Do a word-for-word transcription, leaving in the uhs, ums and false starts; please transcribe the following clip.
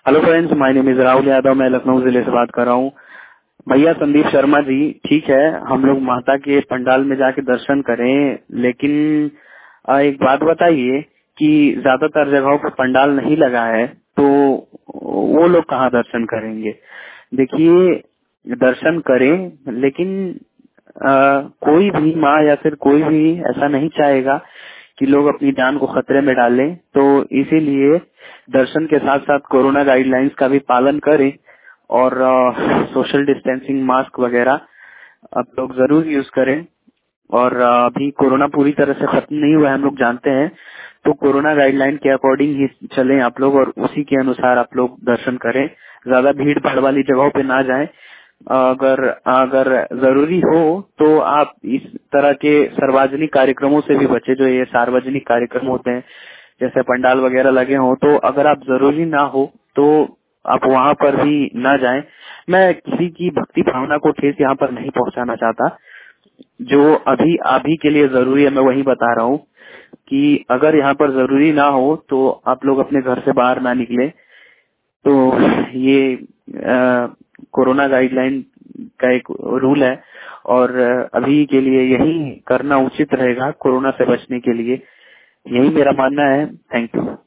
Hello friends, my name is Rahul Yadav. मैं लखनऊ जिले से बात कर रहा हूँ। भैया संदीप शर्मा जी, ठीक है, हम लोग माता के पंडाल में जाके दर्शन करें, लेकिन आ, एक बात बताइए कि ज्यादातर जगहों पर पंडाल नहीं लगा है, तो वो लोग कहाँ दर्शन करेंगे? देखिए, दर्शन करें, लेकिन आ, कोई भी माँ या फिर कोई भी ऐसा नहीं चाहेगा कि लोग अपनी जान को खतरे में डालें। तो इसीलिए दर्शन के साथ साथ कोरोना गाइडलाइंस का भी पालन करें और सोशल डिस्टेंसिंग, मास्क वगैरह आप लोग जरूर यूज करें। और अ, अभी कोरोना पूरी तरह से खत्म नहीं हुआ है, हम लोग जानते हैं। तो कोरोना गाइडलाइन के अकॉर्डिंग ही चलें आप लोग और उसी के अनुसार आप लोग दर्शन करें। ज्यादा भीड़ भाड़ वाली जगहों पे ना जाएं। अगर अगर जरूरी हो तो आप इस तरह के सार्वजनिक कार्यक्रमों से भी बचे, जो ये सार्वजनिक कार्यक्रम होते हैं जैसे पंडाल वगैरह लगे हों। तो अगर आप जरूरी ना हो तो आप वहां पर भी ना जाएं। मैं किसी की भक्ति भावना को ठेस यहाँ पर नहीं पहुंचाना चाहता। जो अभी अभी के लिए जरूरी है मैं वही बता रहा हूँ कि अगर यहाँ पर जरूरी ना हो तो आप लोग अपने घर से बाहर ना निकले। तो ये अ, कोरोना गाइडलाइन का एक रूल है और अभी के लिए यही करना उचित रहेगा कोरोना से बचने के लिए। यही मेरा मानना है। Thank you.